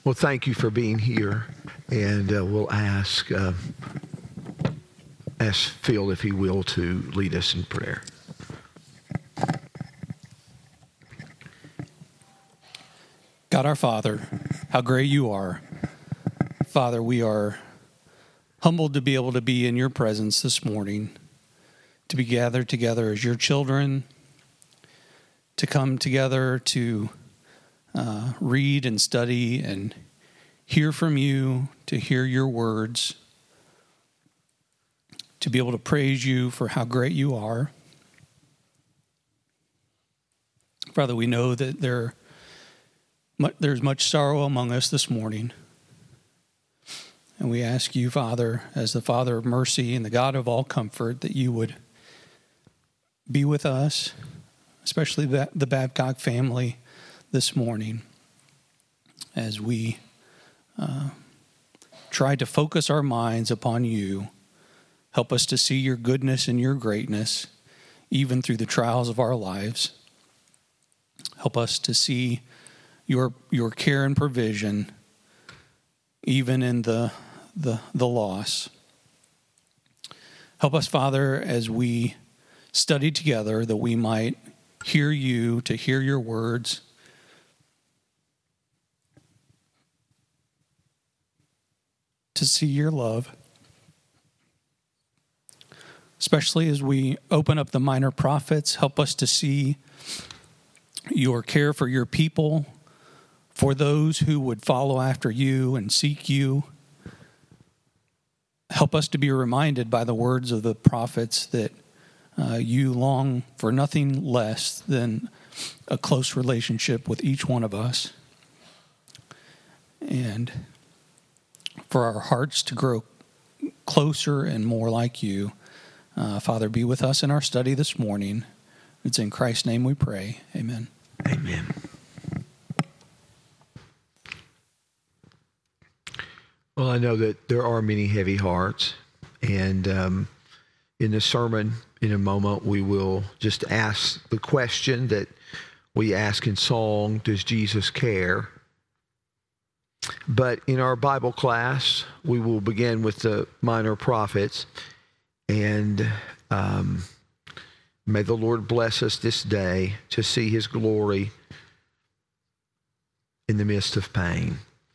Well, thank you for being here, and we'll ask Phil, if he will, to lead us in prayer. God our Father, how great you are. Father, we are humbled to be able to be in your presence this morning, to be gathered together as your children, to come together to read and study and hear from you, to hear your words, to be able to praise you for how great you are. Father, we know that there's much sorrow among us this morning. And we ask you, Father, as the Father of mercy and the God of all comfort, that you would be with us, especially the Babcock family this morning, as we try to focus our minds upon you. Help us to see your goodness and your greatness, even through the trials of our lives. Help us to see your care and provision, even in the loss. Help us, Father, as we study together, that we might hear you, to hear your words, to see your love, especially as we open up the minor prophets. Help us to see your care for your people, for those who would follow after you and seek you. Help us to be reminded by the words of the prophets that you long for nothing less than a close relationship with each one of us, and for our hearts to grow closer and more like you. Father, be with us in our study this morning. It's in Christ's name we pray. Amen. Amen. Well, I know that there are many heavy hearts, and in the sermon, in a moment, we will just ask the question that we ask in song, does Jesus care? But in our Bible class, we will begin with the minor prophets, and may the Lord bless us this day to see his glory in the midst of pain.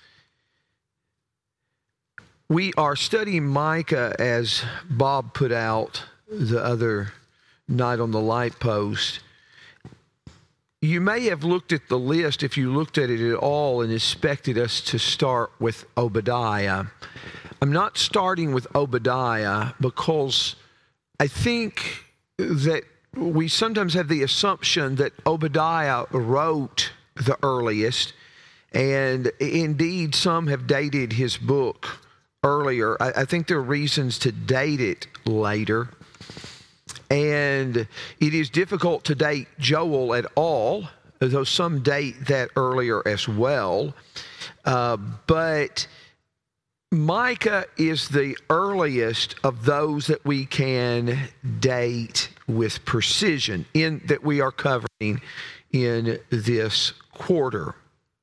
We are studying Micah, as Bob put out the other night on the light post. You may have looked at the list, if you looked at it at all, and expected us to start with Obadiah. I'm not starting with Obadiah because I think that we sometimes have the assumption that Obadiah wrote the earliest, and indeed some have dated his book earlier. I think there are reasons to date it later. And it is difficult to date Joel at all, though some date that earlier as well. But Micah is the earliest of those that we can date with precision, in that we are covering in this quarter.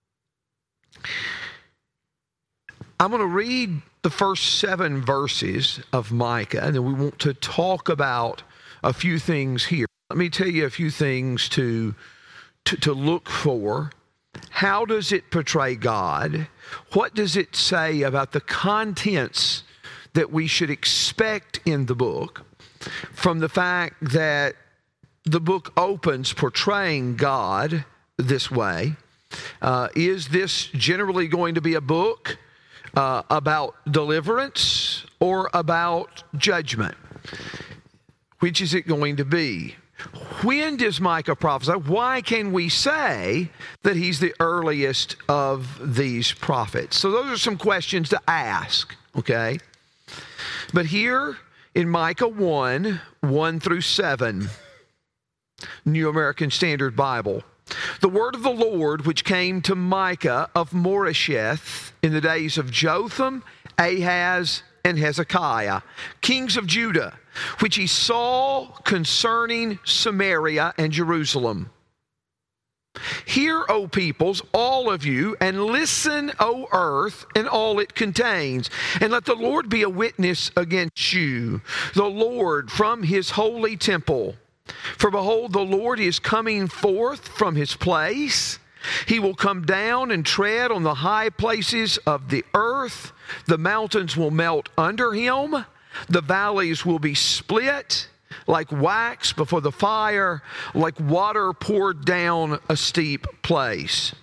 I'm going to read the first 7 verses of Micah, and then we want to talk about a few things here. Let me tell you a few things to look for. How does it portray God? What does it say about the contents that we should expect in the book, from the fact that the book opens portraying God this way? Is this generally going to be a book about deliverance or about judgment? Which is it going to be? When does Micah prophesy? Why can we say that he's the earliest of these prophets? So those are some questions to ask, okay? But here in Micah 1 through 7, New American Standard Bible, the word of the Lord which came to Micah of Moresheth in the days of Jotham, Ahaz, and Hezekiah, kings of Judah, which he saw concerning Samaria and Jerusalem. Hear, O peoples, all of you, and listen, O earth, and all it contains. And let the Lord be a witness against you, the Lord from his holy temple. For behold, the Lord is coming forth from his place. He will come down and tread on the high places of the earth. The mountains will melt under him. The valleys will be split like wax before the fire, like water poured down a steep place.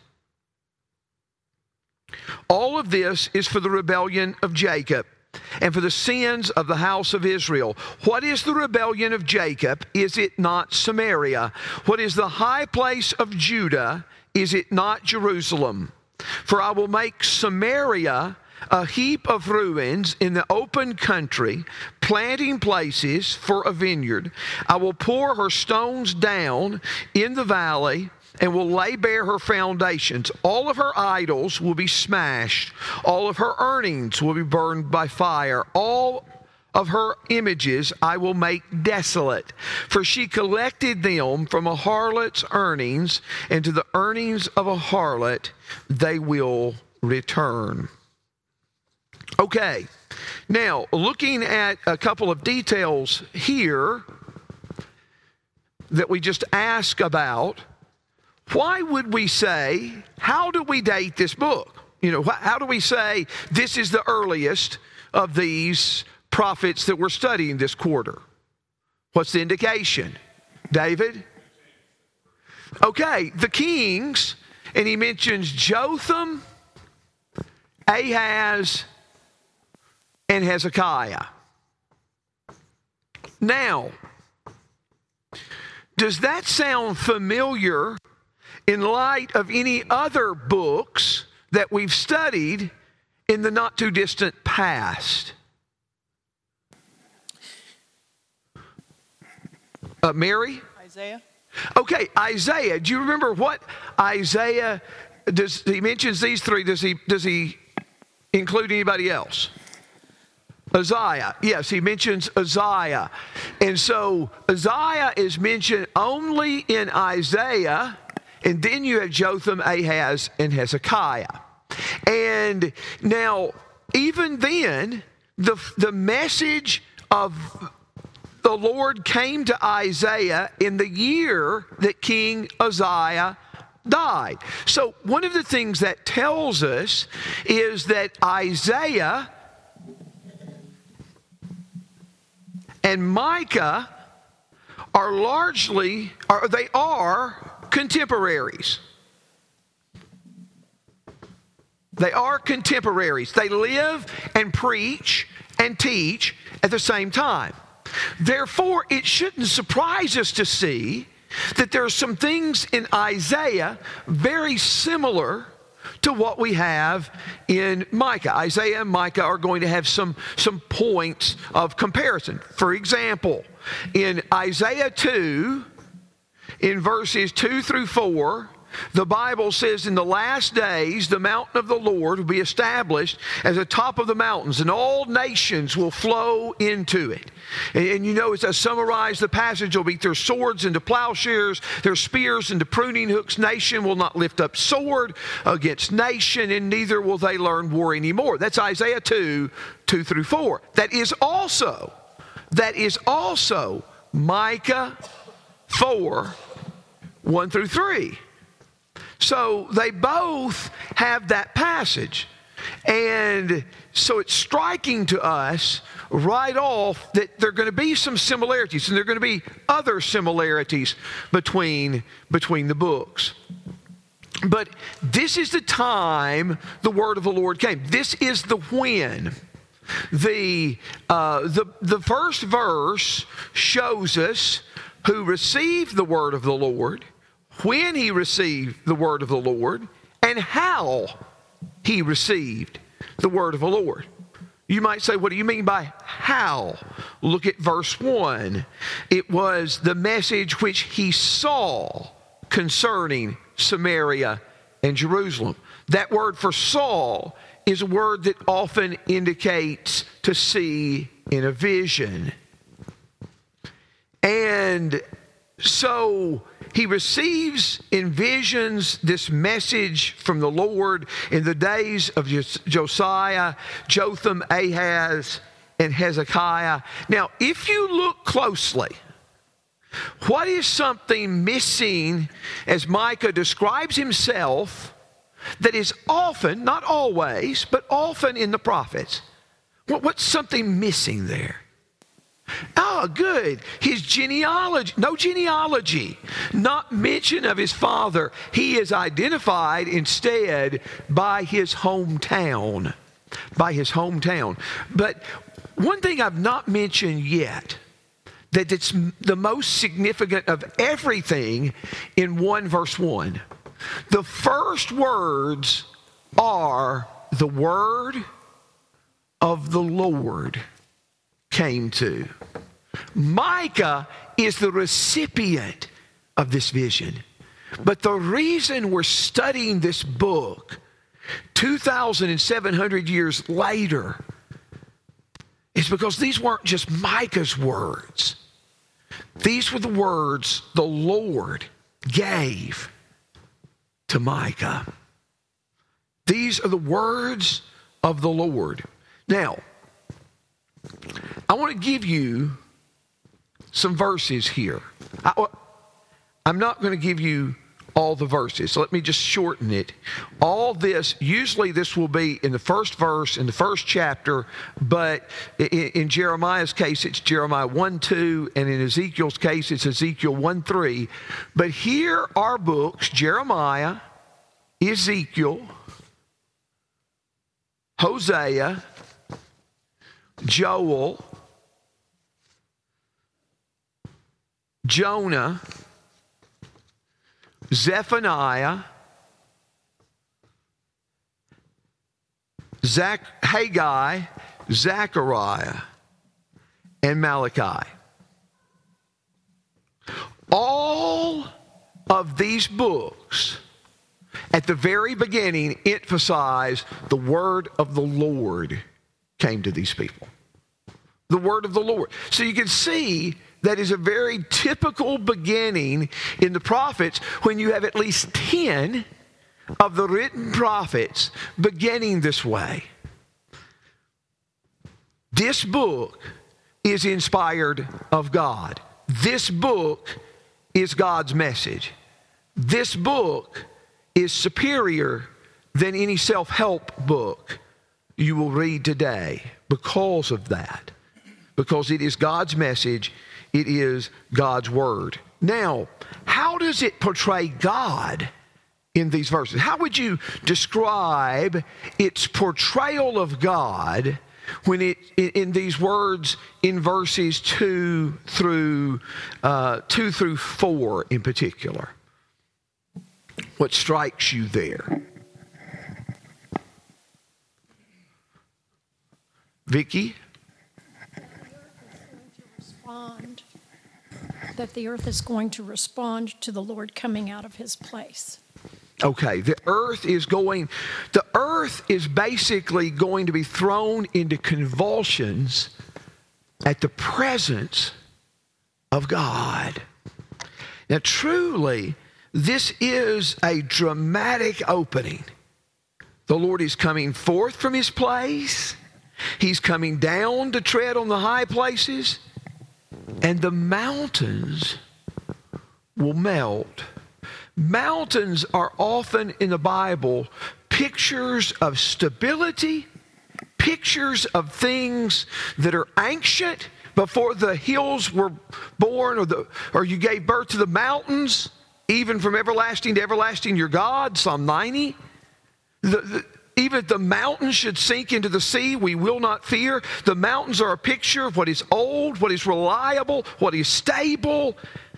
All of this is for the rebellion of Jacob and for the sins of the house of Israel. What is the rebellion of Jacob? Is it not Samaria? What is the high place of Judah? Is it not Jerusalem? For I will make Samaria a heap of ruins in the open country, planting places for a vineyard. I will pour her stones down in the valley and will lay bare her foundations. All of her idols will be smashed. All of her earnings will be burned by fire. All of her images I will make desolate. For she collected them from a harlot's earnings, and to the earnings of a harlot they will return. Okay, now looking at a couple of details here that we just asked about, why would we say, how do we date this book? You know, how do we say this is the earliest of these prophets that we're studying this quarter? What's the indication? David? Okay, the kings, and he mentions Jotham, Ahaz, and Hezekiah. Now, does that sound familiar in light of any other books that we've studied in the not too distant past? Mary? Isaiah. Okay, Isaiah. Do you remember what Isaiah does? He mentions these three. Does he include anybody else? Isaiah. Yes, he mentions Isaiah. And so Isaiah is mentioned only in Isaiah, and then you have Jotham, Ahaz, and Hezekiah. And now, even then, the message of the Lord came to Isaiah in the year that King Uzziah died. So one of the things that tells us is that Isaiah and Micah are contemporaries. They are contemporaries. They live and preach and teach at the same time. Therefore, it shouldn't surprise us to see that there are some things in Isaiah very similar to what we have in Micah. Isaiah and Micah are going to have some points of comparison. For example, in Isaiah 2, in verses 2 through 4, the Bible says, in the last days, the mountain of the Lord will be established as the top of the mountains, and all nations will flow into it. And you know, as I summarize the passage, will beat their swords into plowshares, their spears into pruning hooks. Nation will not lift up sword against nation, and neither will they learn war anymore. That's Isaiah 2, 2 through 4. That is also Micah 4, 1 through 3. So they both have that passage. And so it's striking to us right off that there are going to be some similarities, and there are going to be other similarities between the books. But this is the time the word of the Lord came. This is the when. The first verse shows us who received the word of the Lord, when he received the word of the Lord, and how he received the word of the Lord. You might say, what do you mean by how? Look at verse 1. It was the message which he saw concerning Samaria and Jerusalem. That word for saw is a word that often indicates to see in a vision. And so he receives in visions this message from the Lord in the days of Josiah, Jotham, Ahaz, and Hezekiah. Now, if you look closely, what is something missing as Micah describes himself that is often, not always, but often in the prophets? What's something missing there? Oh, good. His genealogy. No genealogy. Not mention of his father. He is identified instead by his hometown. By his hometown. But one thing I've not mentioned yet, that it's the most significant of everything in 1 verse 1. The first words are the word of the Lord came to. Micah is the recipient of this vision. But the reason we're studying this book 2,700 years later is because these weren't just Micah's words. These were the words the Lord gave to Micah. These are the words of the Lord. Now, I want to give you some verses here. I'm not going to give you all the verses, so let me just shorten it. All this, usually this will be in the first verse, in the first chapter, but in Jeremiah's case, it's Jeremiah 1:2, and in Ezekiel's case, it's Ezekiel 1:3. But here are books, Jeremiah, Ezekiel, Hosea, Joel, Jonah, Zephaniah, Haggai, Zechariah, and Malachi. All of these books at the very beginning emphasize the word of the Lord came to these people. The word of the Lord. So you can see that is a very typical beginning in the prophets when you have at least 10 of the written prophets beginning this way. This book is inspired of God. This book is God's message. This book is superior than any self-help book you will read today because of that. Because it is God's message. It is God's word. Now, how does it portray God in these verses? How would you describe its portrayal of God when it in these words in verses 2 through 4 in particular? What strikes you there? Vicki? That the earth is going to respond to the Lord coming out of his place. Okay, the earth is basically going to be thrown into convulsions at the presence of God. Now, truly, this is a dramatic opening. The Lord is coming forth from his place. He's coming down to tread on the high places. And the mountains will melt. Mountains are often in the Bible pictures of stability, pictures of things that are ancient before the hills were born or you gave birth to the mountains, even from everlasting to everlasting, your God, Psalm 90. Even if the mountains should sink into the sea, we will not fear. The mountains are a picture of what is old, what is reliable, what is stable.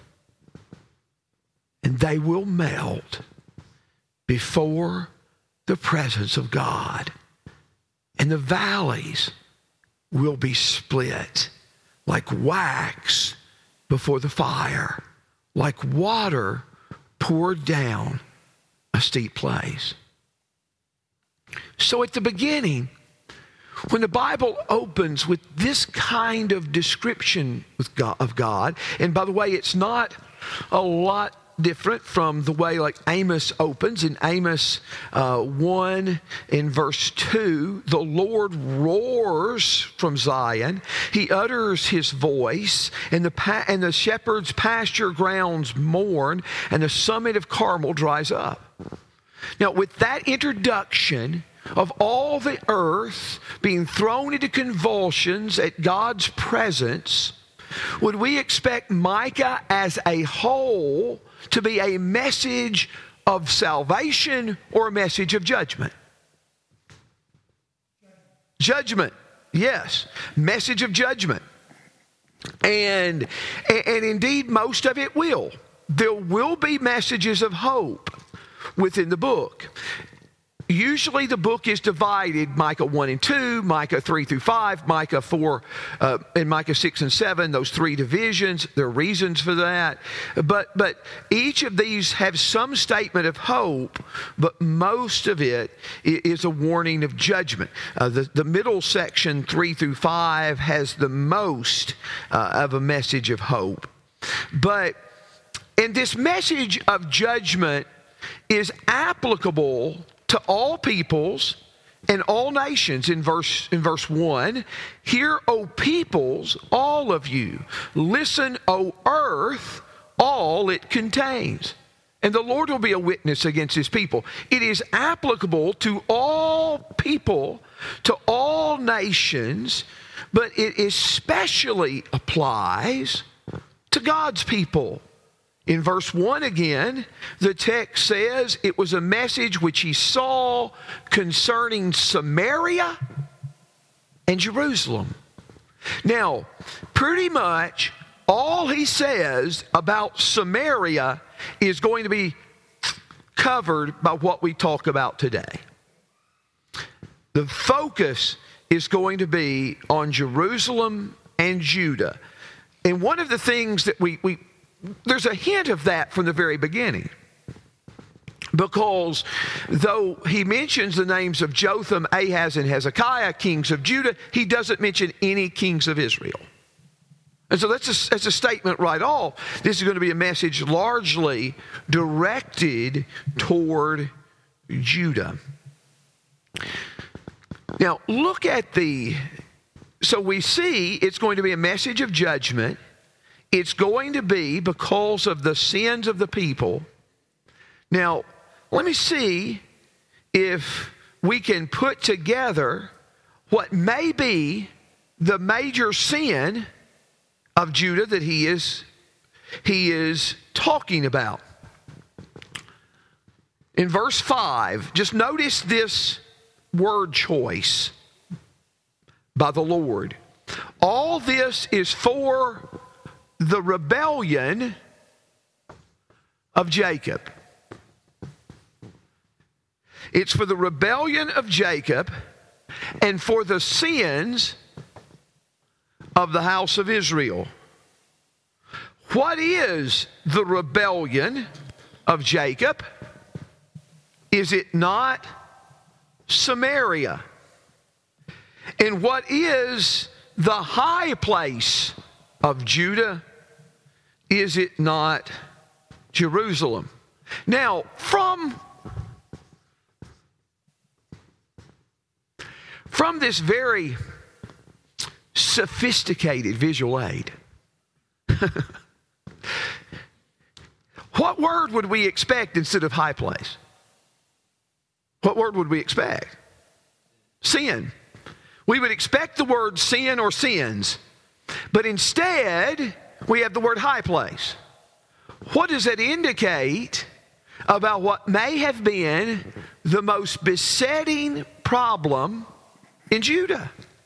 And they will melt before the presence of God. And the valleys will be split like wax before the fire, like water poured down a steep place. So at the beginning, when the Bible opens with this kind of description of God, and by the way, it's not a lot different from the way like Amos opens. In Amos 1 in verse 2, the Lord roars from Zion. He utters his voice, and the shepherd's pasture grounds mourn, and the summit of Carmel dries up. Now, with that introduction of all the earth being thrown into convulsions at God's presence, would we expect Micah as a whole to be a message of salvation or a message of judgment? Judgment, yes. Message of judgment. And indeed, most of it will. There will be messages of hope within the book. Usually the book is divided, Micah 1 and 2, Micah 3 through 5, Micah 4, and Micah 6 and 7, those three divisions. There are reasons for that. But each of these have some statement of hope, but most of it is a warning of judgment. The middle section, 3 through 5, has the most of a message of hope. And this message of judgment is applicable to all peoples and all nations. In verse 1, hear, O peoples, all of you. Listen, O earth, all it contains. And the Lord will be a witness against his people. It is applicable to all people, to all nations, but it especially applies to God's people. In verse 1 again, the text says it was a message which he saw concerning Samaria and Jerusalem. Now, pretty much all he says about Samaria is going to be covered by what we talk about today. The focus is going to be on Jerusalem and Judah. And one of the things that there's a hint of that from the very beginning. Because though he mentions the names of Jotham, Ahaz, and Hezekiah, kings of Judah, he doesn't mention any kings of Israel. And so that's a statement right off. This is going to be a message largely directed toward Judah. Now, look at so we see it's going to be a message of judgment. It's going to be because of the sins of the people. Now, let me see if we can put together what may be the major sin of Judah that he is talking about. In verse 5, just notice this word choice by the Lord. All this is for the rebellion of Jacob. It's for the rebellion of Jacob and for the sins of the house of Israel. What is the rebellion of Jacob? Is it not Samaria? And what is the high place of Judah? Is it not Jerusalem? Now, from this very sophisticated visual aid, what word would we expect instead of high place? What word would we expect? Sin. We would expect the word sin or sins, but instead we have the word high place. What does that indicate about what may have been the most besetting problem in Judah?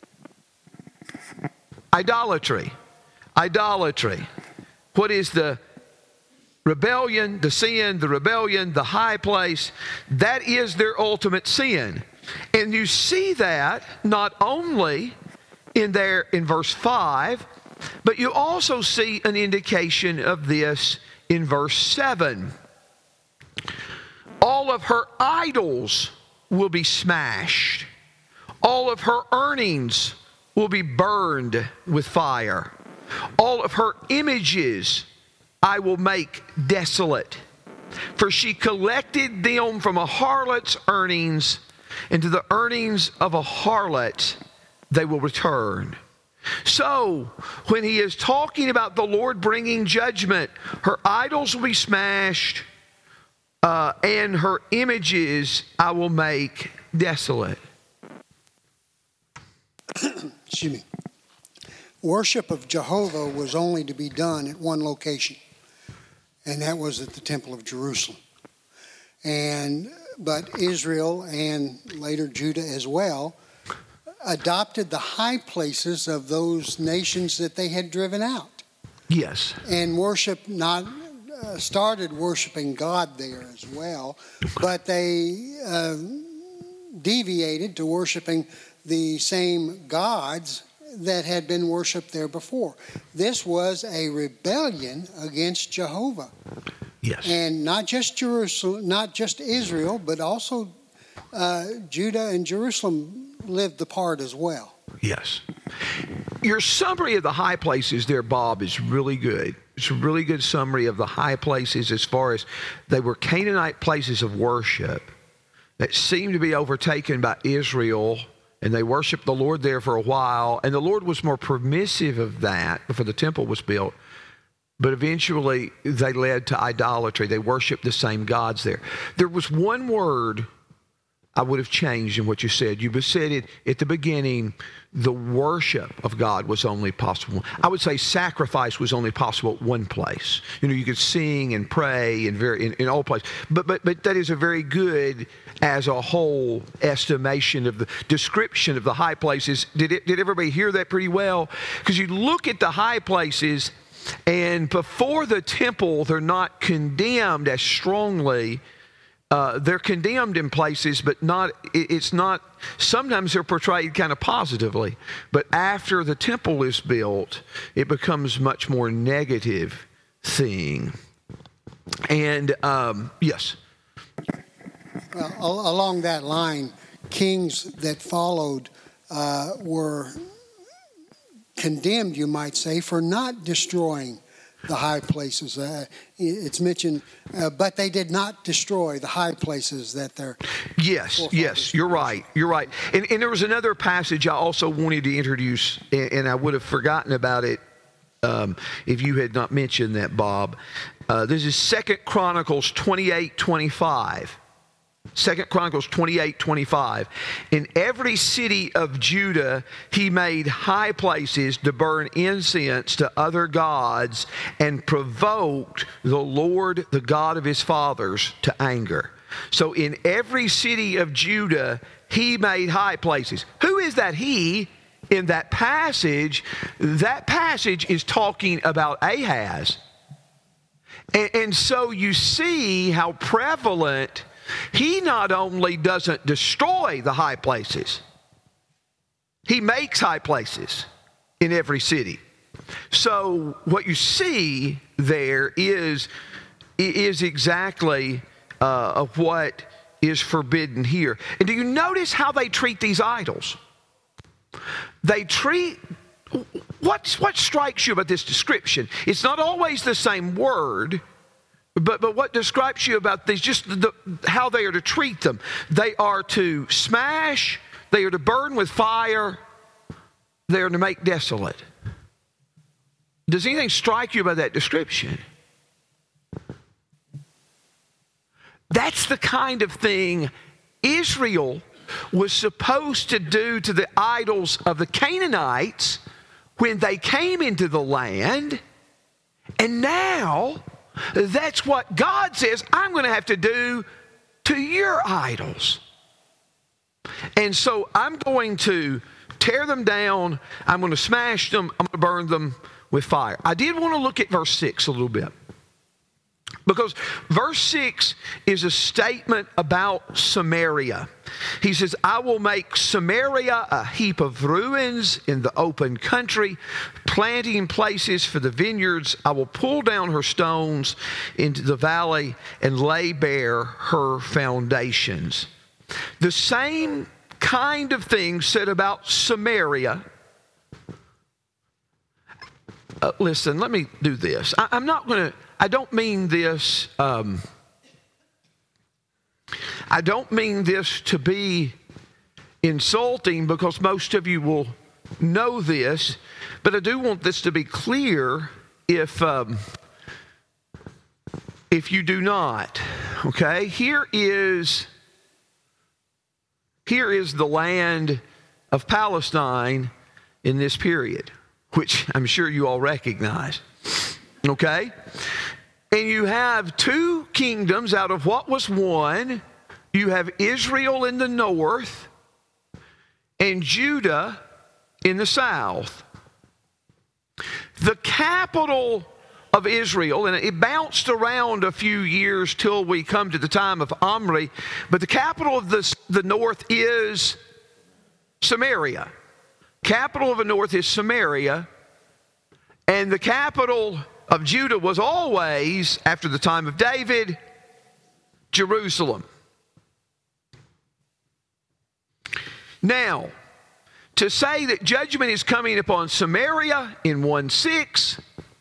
Idolatry. Idolatry. What is the rebellion, the sin, the rebellion, the high place? That is their ultimate sin. And you see that not only in verse 5, but you also see an indication of this in verse 7. All of her idols will be smashed. All of her earnings will be burned with fire. All of her images I will make desolate. For she collected them from a harlot's earnings, and to the earnings of a harlot they will return. So, when he is talking about the Lord bringing judgment, her idols will be smashed, and her images I will make desolate. Excuse me. Worship of Jehovah was only to be done at one location, and that was at the Temple of Jerusalem. But Israel and later Judah as well adopted the high places of those nations that they had driven out. Yes. And started worshiping God there as well, but they deviated to worshiping the same gods that had been worshipped there before. This was a rebellion against Jehovah. Yes. And not just Jerusalem, not just Israel, but also Judah and Jerusalem lived the part as well. Yes. Your summary of the high places there, Bob, is really good. It's a really good summary of the high places as far as they were Canaanite places of worship that seemed to be overtaken by Israel, and they worshiped the Lord there for a while, and the Lord was more permissive of that before the temple was built. But eventually they led to idolatry. They worshiped the same gods there. There was one word I would have changed in what you said. You said it at the beginning, the worship of God was only possible. I would say sacrifice was only possible at one place. You know, you could sing and pray in all places. But that is a very good, as a whole, estimation of the description of the high places. Did everybody hear that pretty well? Because you look at the high places, and before the temple, they're not condemned as strongly. They're condemned in places, but it's not, sometimes they're portrayed kind of positively. But after the temple is built, it becomes much more negative thing. And, yes. Well, along that line, kings that followed were condemned, you might say, for not destroying the high places. It's mentioned, but they did not destroy the high places that they're. Yes, you're right. And there was another passage I also wanted to introduce, and I would have forgotten about it if you had not mentioned that, Bob. This is 2 Chronicles 28:25. 2 Chronicles 28:25. In every city of Judah, he made high places to burn incense to other gods and provoked the Lord, the God of his fathers, to anger. So in every city of Judah, he made high places. Who is that he in that passage? That passage is talking about Ahaz. And so you see how prevalent. He not only doesn't destroy the high places, he makes high places in every city. So what you see there is exactly of what is forbidden here. And do you notice how they treat these idols? They treat, what strikes you about this description? It's not always the same word. But what describes you about these, just how they are to treat them. They are to smash, they are to burn with fire, they are to make desolate. Does anything strike you about that description? That's the kind of thing Israel was supposed to do to the idols of the Canaanites when they came into the land, and now that's what God says I'm going to have to do to your idols. And so I'm going to tear them down. I'm going to smash them. I'm going to burn them with fire. I did want to look at verse 6 a little bit, because verse 6 is a statement about Samaria. He says, I will make Samaria a heap of ruins in the open country, planting places for the vineyards. I will pull down her stones into the valley and lay bare her foundations. The same kind of thing said about Samaria. Listen, let me do this. I don't mean this I don't mean this to be insulting because most of you will know this, but I do want this to be clear if you do not. Okay? Here is the land of Palestine in this period, which I'm sure you all recognize. Okay? And you have two kingdoms out of what was one. You have Israel in the north and Judah in the south. The capital of Israel, and it bounced around a few years till we come to the time of Omri, but the capital of the north is Samaria. Capital of the north is Samaria, and the capital of Judah was always, after the time of David, Jerusalem. Now, to say that judgment is coming upon Samaria in 1:6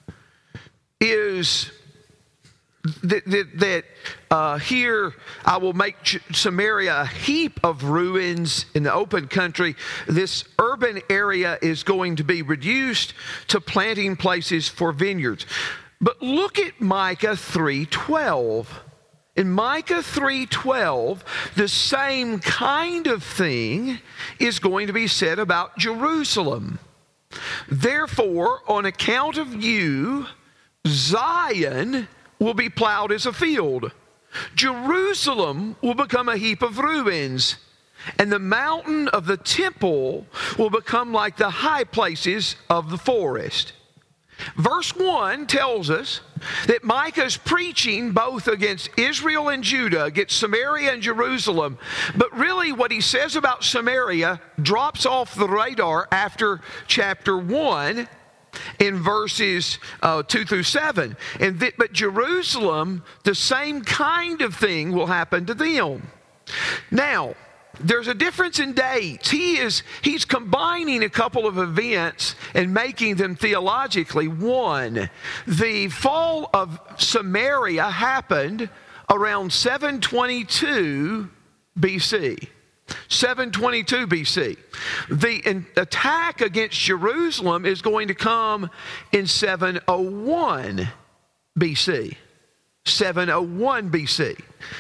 is that here I will make Samaria a heap of ruins in the open country. This urban area is going to be reduced to planting places for vineyards. But look at Micah 3:12. In Micah 3:12, the same kind of thing is going to be said about Jerusalem. Therefore, on account of you, Zion will be plowed as a field. Jerusalem will become a heap of ruins, and the mountain of the temple will become like the high places of the forest. Verse 1 tells us that Micah is preaching both against Israel and Judah, against Samaria and Jerusalem. But really what he says about Samaria drops off the radar after chapter 1 in verses 2 through 7. But Jerusalem, the same kind of thing will happen to them. Now, there's a difference in dates. He's combining a couple of events and making them theologically one. The fall of Samaria happened around 722 BC. 722 BC. The attack against Jerusalem is going to come in 701 BC. 701 BC.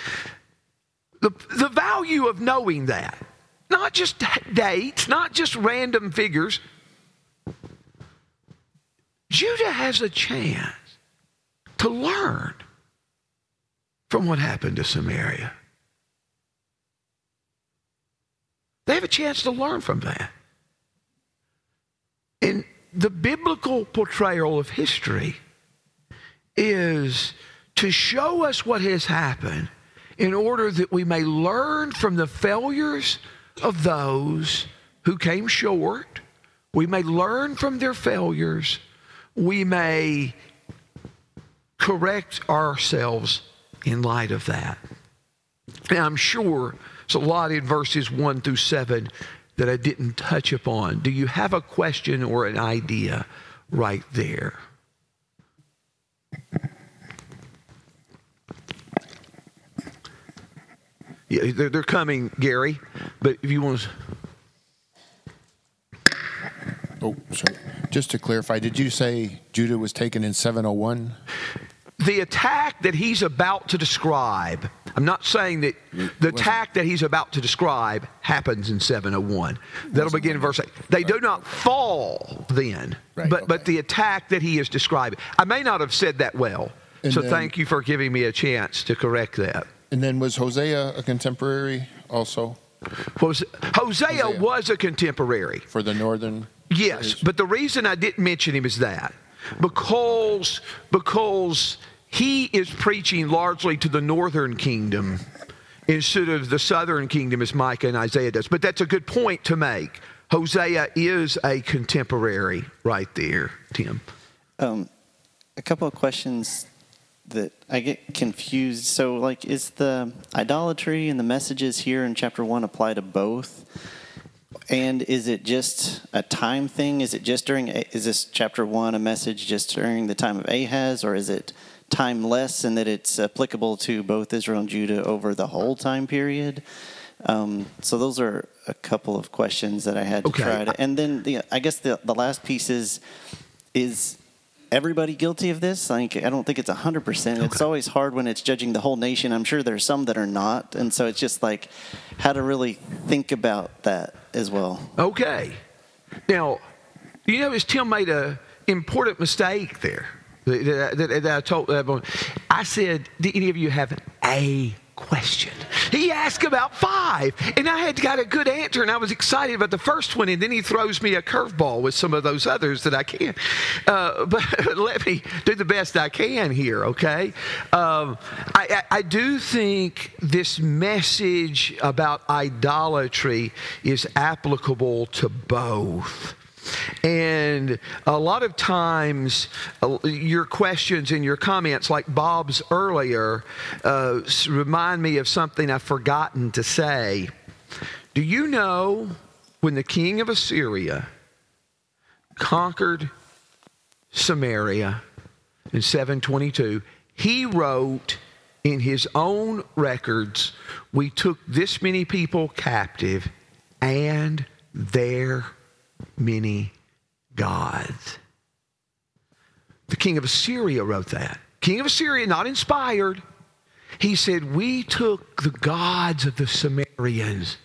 The value of knowing that, not just dates, not just random figures. Judah has a chance to learn from what happened to Samaria. They have a chance to learn from that. And the biblical portrayal of history is to show us what has happened in order that we may learn from the failures of those who came short. We may learn from their failures. We may correct ourselves in light of that. And I'm sure there's a lot in verses 1 through 7 that I didn't touch upon. Do you have a question or an idea right there? Yeah, they're coming, Gary, but if you want to... Oh, sorry. Just to clarify, did you say Judah was taken in 701? The attack that he's about to describe, I'm not saying that the attack that he's about to describe happens in 701. That'll begin in verse 8. They do not fall then, right, but the attack that he is describing. I may not have said that well, so thank you for giving me a chance to correct that. And then was Hosea a contemporary also? Hosea was a contemporary. For the northern? Yes, but the reason I didn't mention him is that because he is preaching largely to the northern kingdom instead of the southern kingdom as Micah and Isaiah does. But that's a good point to make. Hosea is a contemporary right there, Tim. A couple of questions that I get confused. So, like, is the idolatry and the messages here in chapter 1 apply to both? And is it just a time thing? Is this chapter 1 a message just during the time of Ahaz, or is it timeless and that it's applicable to both Israel and Judah over the whole time period? So those are a couple of questions that I had to try to. And then I guess the last piece is everybody guilty of this? I don't think it's 100%. It's always hard when it's judging the whole nation. I'm sure there's some that are not. And so it's just like how to really think about that as well. Okay. Now, you notice Tim made an important mistake there that I told everyone. I said, do any of you have a question? He asked about 5, and I had got a good answer, and I was excited about the first one, and then he throws me a curveball with some of those others that I can't. But let me do the best I can here, okay? I do think this message about idolatry is applicable to both. And a lot of times, your questions and your comments, like Bob's earlier, remind me of something I've forgotten to say. Do you know when the king of Assyria conquered Samaria in 722, he wrote in his own records, we took this many people captive and their many gods. The king of Assyria wrote that. King of Assyria, not inspired. He said, we took the gods of the Sumerians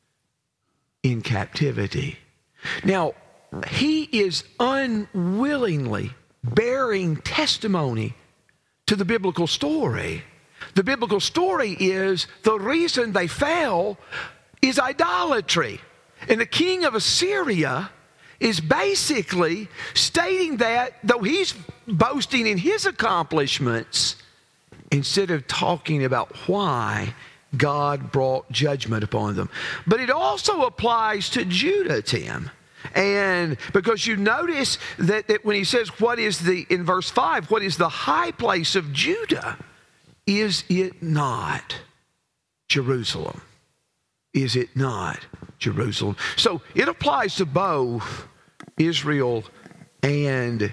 in captivity. Now, he is unwillingly bearing testimony to the biblical story. The biblical story is the reason they fell is idolatry. And the king of Assyria is basically stating that, though he's boasting in his accomplishments, instead of talking about why God brought judgment upon them. But it also applies to Judah, Tim. And because you notice that when he says, in verse 5, what is the high place of Judah? Is it not Jerusalem? Is it not Jerusalem? So it applies to both Israel and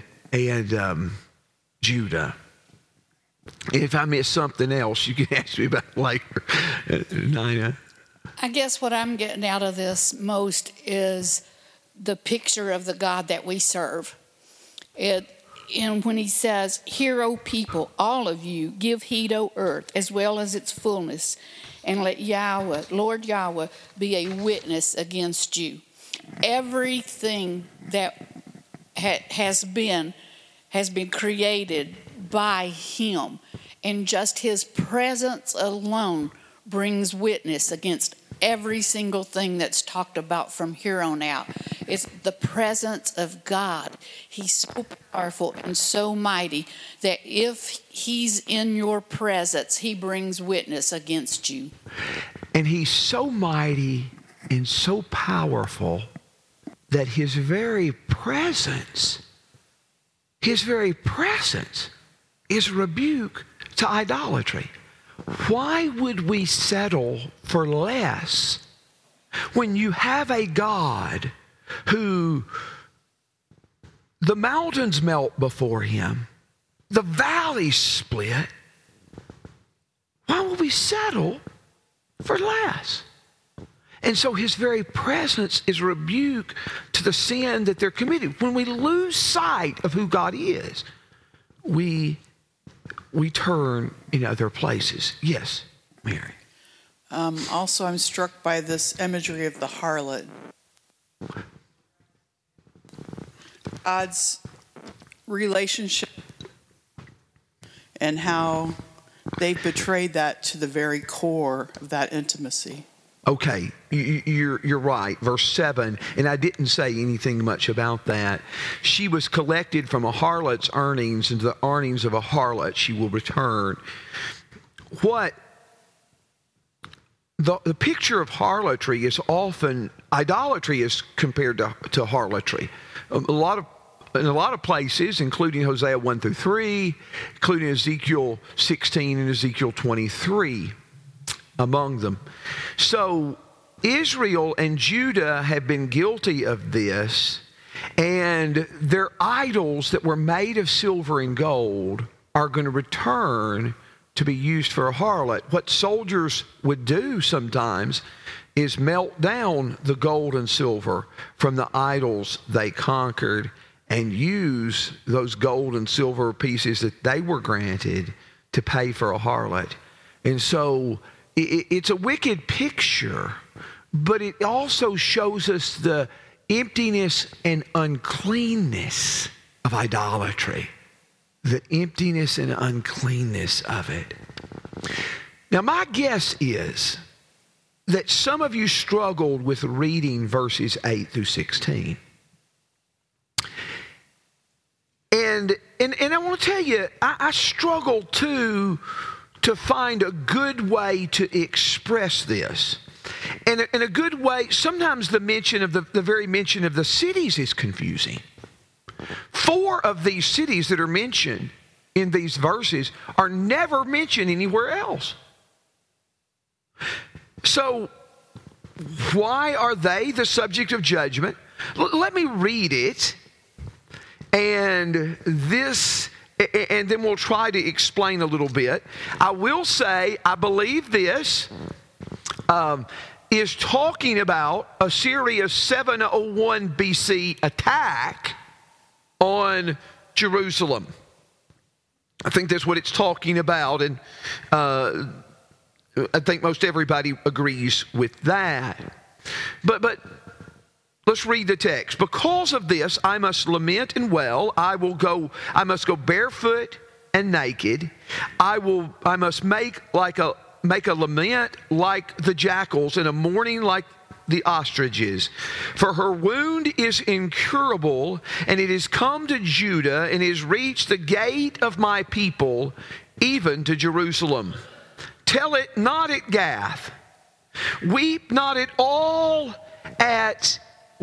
Judah. If I miss something else, you can ask me about it later. Nina? I guess what I'm getting out of this most is the picture of the God that we serve. And when he says, hear, O people, all of you, give heed, O earth, as well as its fullness, and let Yahweh, Lord Yahweh, be a witness against you. Everything that has been created by him, and just his presence alone brings witness against every single thing that's talked about from here on out. It's the presence of God. He's so powerful and so mighty that if he's in your presence, he brings witness against you. And he's so mighty and so powerful that his very presence is rebuke to idolatry. Why would we settle for less when you have a God who the mountains melt before him, the valleys split? Why would we settle for less? And so his very presence is rebuke to the sin that they're committing. When we lose sight of who God is, we turn in other places. Yes, Mary. Also, I'm struck by this imagery of the harlot. God's relationship and how they've betrayed that to the very core of that intimacy. Okay, you're right. Verse 7, and I didn't say anything much about that. She was collected from a harlot's earnings, and to the earnings of a harlot she will return. What the picture of harlotry is often, idolatry is compared to harlotry. In a lot of places, including Hosea 1-3, including Ezekiel 16 and Ezekiel 23. Among them. So Israel and Judah have been guilty of this, and their idols that were made of silver and gold are going to return to be used for a harlot. What soldiers would do sometimes is melt down the gold and silver from the idols they conquered and use those gold and silver pieces that they were granted to pay for a harlot. And so it's a wicked picture, but it also shows us the emptiness and uncleanness of idolatry. The emptiness and uncleanness of it. Now, my guess is that some of you struggled with reading verses 8 through 16. And I want to tell you, I struggled to find a good way to express this. And a good way, sometimes the mention of the very mention of the cities is confusing. 4 of these cities that are mentioned in these verses are never mentioned anywhere else. So, why are they the subject of judgment? Let me read it, and then we'll try to explain a little bit. I will say, I believe this is talking about Assyria's 701 BC attack on Jerusalem. I think that's what it's talking about, and I think most everybody agrees with that. But let's read the text. Because of this, I must lament and wail. I must go barefoot and naked. I must make a lament like the jackals and a mourning like the ostriches. For her wound is incurable, and it has come to Judah, and has reached the gate of my people, even to Jerusalem. Tell it not at Gath. Weep not at all at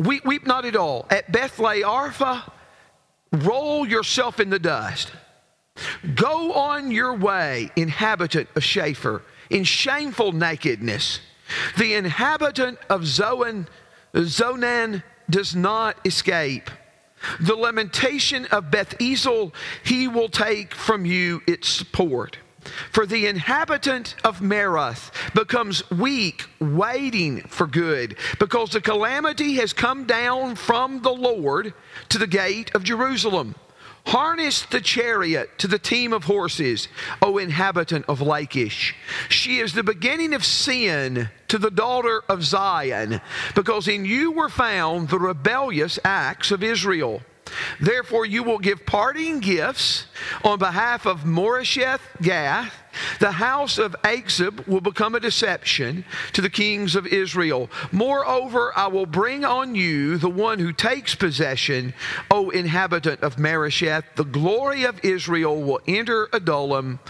Beth-le-Arpha. Roll yourself in the dust. Go on your way, inhabitant of Shapher, in shameful nakedness. The inhabitant of Zonan does not escape. The lamentation of Beth-Ezel, he will take from you its support. For the inhabitant of Merath becomes weak, waiting for good, because the calamity has come down from the Lord to the gate of Jerusalem. Harness the chariot to the team of horses, O inhabitant of Lachish. She is the beginning of sin to the daughter of Zion, because in you were found the rebellious acts of Israel. Therefore you will give parting gifts on behalf of Moresheth Gath. The house of Achzib will become a deception to the kings of Israel. Moreover, I will bring on you the one who takes possession, O inhabitant of Maresheth. The glory of Israel will enter Adullam.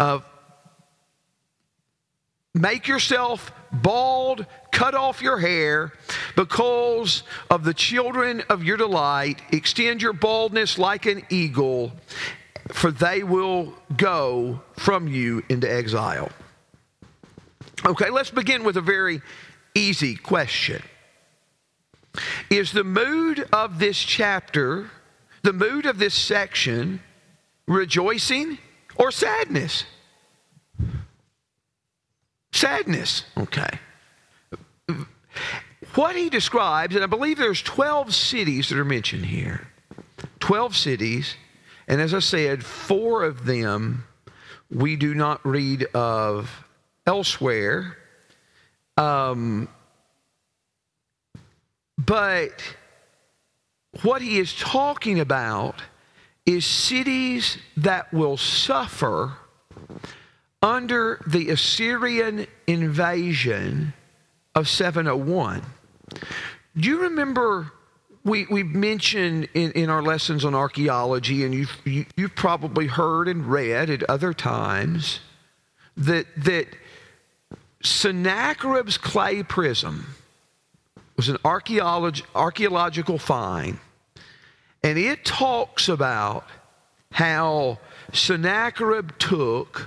Make yourself bald, cut off your hair because of the children of your delight. Extend your baldness like an eagle, for they will go from you into exile. Okay, let's begin with a very easy question. Is the mood of this chapter, the mood of this section, rejoicing or sadness? Sadness, okay. What he describes, and I believe there's 12 cities that are mentioned here. 12 cities, and as I said, 4 of them we do not read of elsewhere. But what he is talking about is cities that will suffer under the Assyrian invasion of 701. Do you remember we mentioned in our lessons on archaeology, and you've probably heard and read at other times, that Sennacherib's clay prism was an archaeological find, and it talks about how Sennacherib took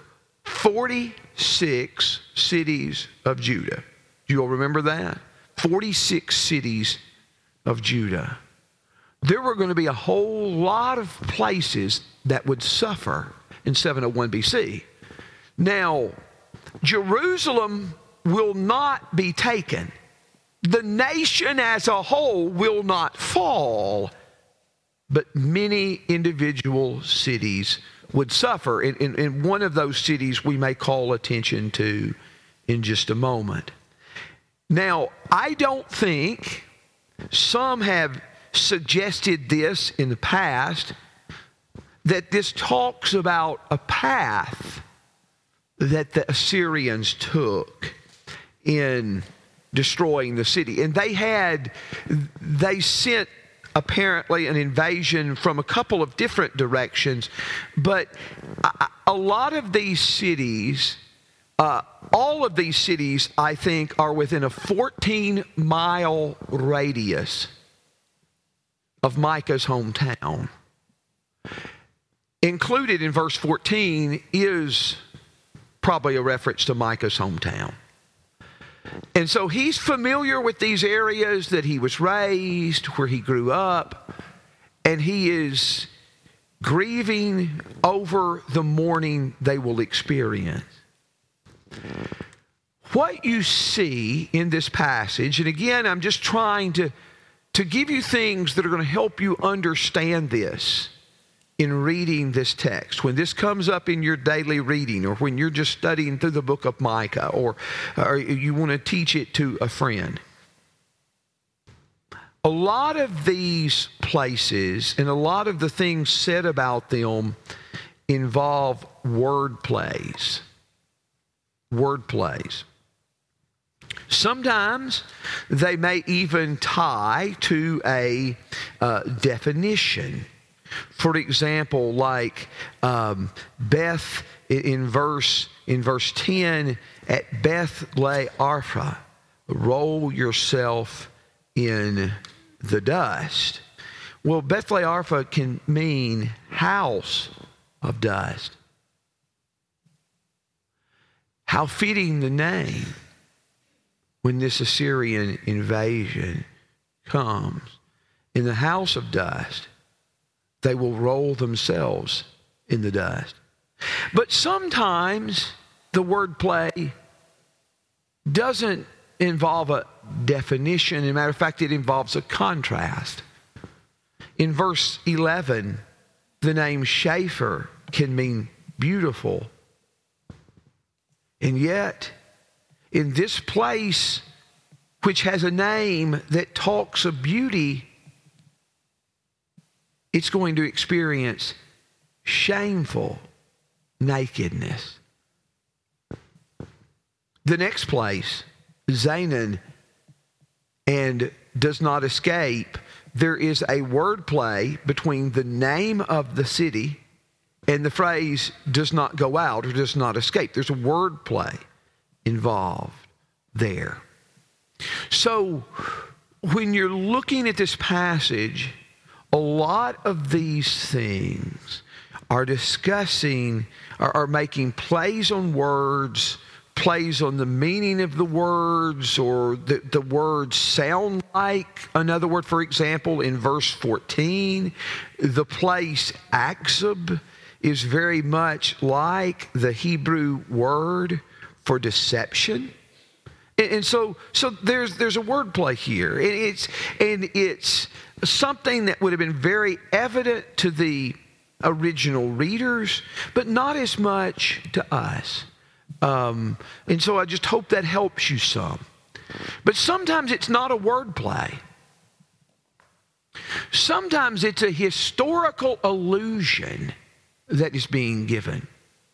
46 cities of Judah. Do you all remember that? 46 cities of Judah. There were going to be a whole lot of places that would suffer in 701 BC. Now, Jerusalem will not be taken. The nation as a whole will not fall, but many individual cities would suffer. And one of those cities we may call attention to in just a moment. Now, I don't think, some have suggested this in the past, that this talks about a path that the Assyrians took in destroying the city. And they sent apparently an invasion from a couple of different directions, but a lot of these cities, all of these cities, I think, are within a 14-mile radius of Micah's hometown. Included in verse 14 is probably a reference to Micah's hometown. And so he's familiar with these areas that he was raised, where he grew up, and he is grieving over the mourning they will experience. What you see in this passage, and again, I'm just trying to give you things that are going to help you understand this in reading this text. When this comes up in your daily reading, or when you're just studying through the book of Micah, or you want to teach it to a friend. A lot of these places and a lot of the things said about them involve word plays. Word plays. Sometimes they may even tie to a definition. For example, like Beth in verse 10, at Beth le Arpha, roll yourself in the dust. Well, Beth le Arpha can mean house of dust. How fitting the name when this Assyrian invasion comes. In the house of dust, they will roll themselves in the dust. But sometimes the wordplay doesn't involve a definition. As a matter of fact, it involves a contrast. In verse 11, the name Schafer can mean beautiful. And yet, in this place, which has a name that talks of beauty, it's going to experience shameful nakedness. The next place, Zanan, and does not escape. There is a word play between the name of the city and the phrase does not go out or does not escape. There's a word play involved there. So when you're looking at this passage, a lot of these things are discussing, are making plays on words, plays on the meaning of the words, or the words sound like another word. For example, in verse 14, the place Akzib is very much like the Hebrew word for deception. And so there's a word play here. And it's something that would have been very evident to the original readers, but not as much to us. And so I just hope that helps you some. But sometimes it's not a word play. Sometimes it's a historical allusion that is being given.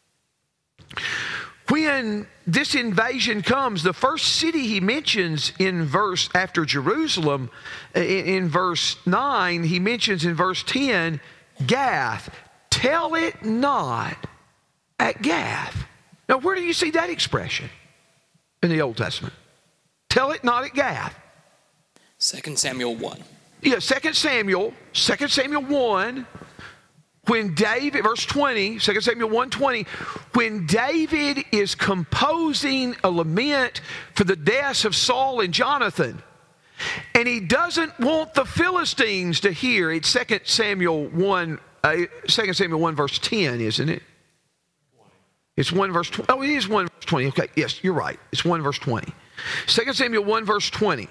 When this invasion comes, the first city he mentions in verse after Jerusalem, in verse 9, he mentions in verse 10, Gath. Tell it not at Gath. Now, where do you see that expression in the Old Testament? Tell it not at Gath. 2 Samuel 1. Yeah, 2 Samuel 1. When David, verse 20, 2 Samuel 1:20, when David is composing a lament for the deaths of Saul and Jonathan, and he doesn't want the Philistines to hear, it's 2 Samuel 1 verse 10, isn't it? It's 1 verse 20. Oh, it is 1 verse 20. Okay, yes, you're right. It's 1 verse 20. 2 Samuel 1 verse 20.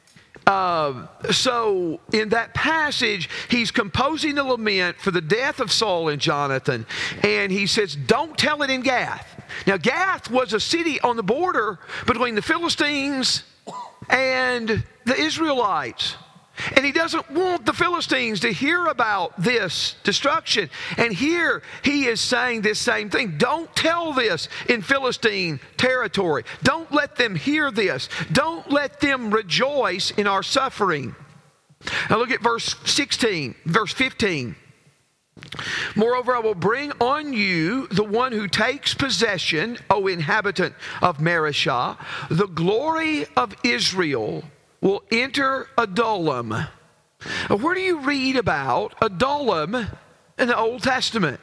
So in that passage, he's composing a lament for the death of Saul and Jonathan. And he says, don't tell it in Gath. Now, Gath was a city on the border between the Philistines and the Israelites. And he doesn't want the Philistines to hear about this destruction. And here he is saying this same thing. Don't tell this in Philistine territory. Don't let them hear this. Don't let them rejoice in our suffering. Now look at verse 15. Moreover, I will bring on you the one who takes possession, O inhabitant of Mareshah. The glory of Israel will enter Adullam. Now, where do you read about Adullam in the Old Testament?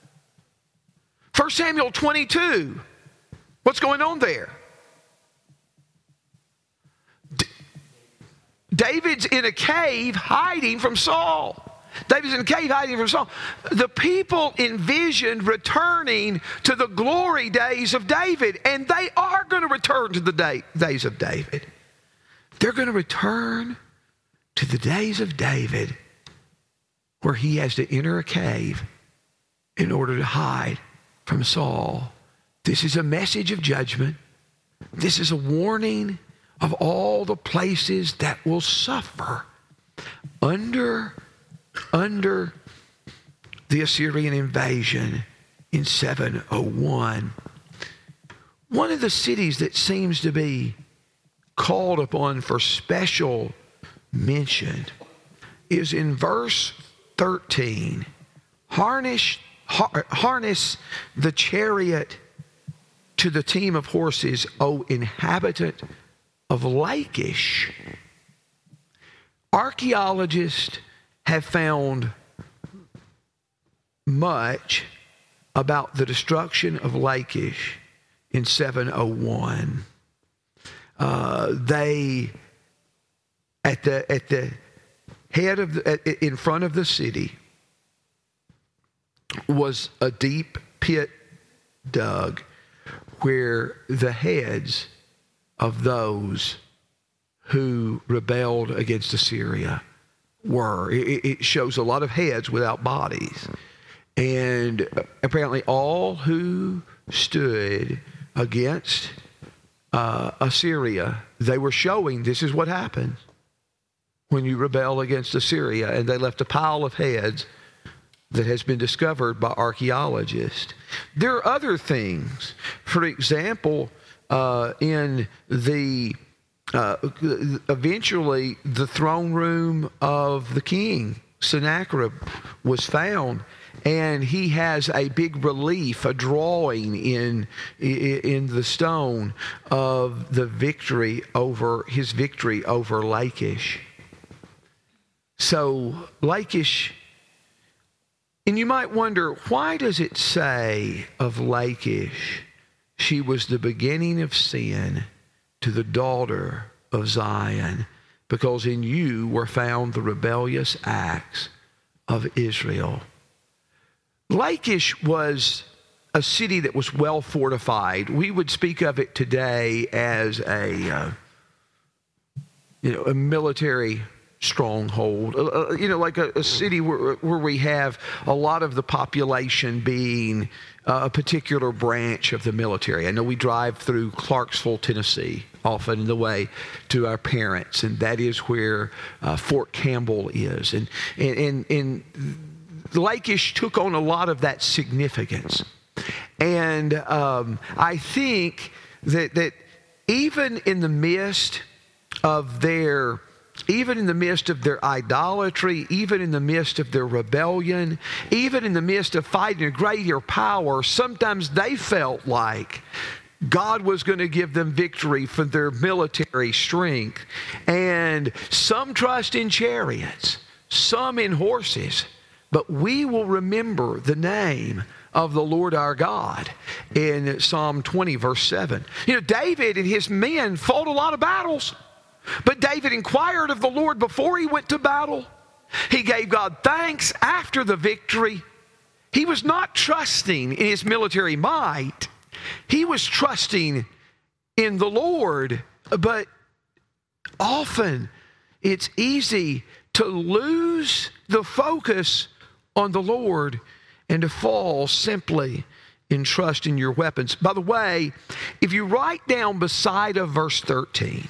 1 Samuel 22. What's going on there? David's in a cave hiding from Saul. David's in a cave hiding from Saul. The people envisioned returning to the glory days of David, and they are going to return to the days of David. They're going to return to the days of David where he has to enter a cave in order to hide from Saul. This is a message of judgment. This is a warning of all the places that will suffer under the Assyrian invasion in 701. One of the cities that seems to be called upon for special mention is in verse 13. Harness the chariot to the team of horses, O inhabitant of Lachish. Archaeologists have found much about the destruction of Lachish in 701. They at the head of in front of the city was a deep pit dug where the heads of those who rebelled against Assyria were. It shows a lot of heads without bodies. And apparently all who stood against Assyria, they were showing this is what happens when you rebel against Assyria. And they left a pile of heads that has been discovered by archaeologists. There are other things. For example, in the eventually the throne room of the king Sennacherib was found, and he has a big relief, a drawing in the stone of the victory over Lachish. So Lachish, and you might wonder, why does it say of Lachish, she was the beginning of sin to the daughter of Zion, because in you were found the rebellious acts of Israel. Lachish was a city that was well fortified. We would speak of it today as a military stronghold, like a city where we have a lot of the population being a particular branch of the military. I know we drive through Clarksville, Tennessee, often in the way to our parents, and that is where Fort Campbell is. And Lachish took on a lot of that significance. And I think that even in the midst of their idolatry, even in the midst of their rebellion, even in the midst of fighting a greater power, sometimes they felt like God was going to give them victory for their military strength. And some trust in chariots, some in horses, but we will remember the name of the Lord our God in Psalm 20, verse 7. David and his men fought a lot of battles. But David inquired of the Lord before he went to battle. He gave God thanks after the victory. He was not trusting in his military might. He was trusting in the Lord, but often it's easy to lose the focus on the Lord and to fall simply in trusting your weapons. By the way, if you write down beside of verse 13,